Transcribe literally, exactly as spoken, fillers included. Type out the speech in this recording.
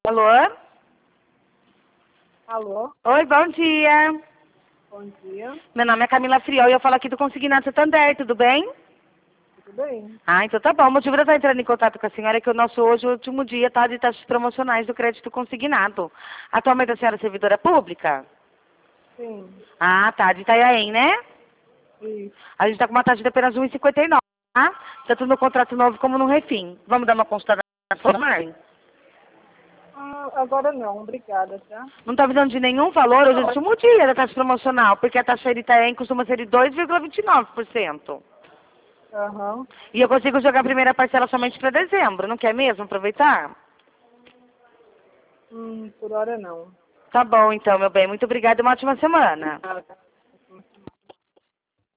Alô? Alô? Oi, bom dia. Bom dia. Meu nome é Camila Friol e eu falo aqui do Consignado Santander, tudo bem? Tudo bem? Ah, então tá bom. O motivo de eu estar entrando em contato com a senhora é que o nosso hoje é o último dia, tá, de taxas promocionais do crédito consignado. Atualmente a senhora é servidora pública? Sim. Ah, tá, de Itanhaém, né? Isso. A gente tá com uma taxa de apenas um vírgula cinquenta e nove, tá? Tanto no contrato novo como no refim. Vamos dar uma consulta na sua mãe? Ah, agora não, obrigada, tá? Não tá precisando de nenhum valor, hoje é o último dia da taxa promocional, porque a taxa de Itaém costuma ser de dois vírgula vinte e nove por cento. Aham. E eu consigo jogar a primeira parcela somente para dezembro, não quer mesmo aproveitar? Hum, por hora não. Tá bom então, meu bem. Muito obrigada e uma ótima semana. Ah,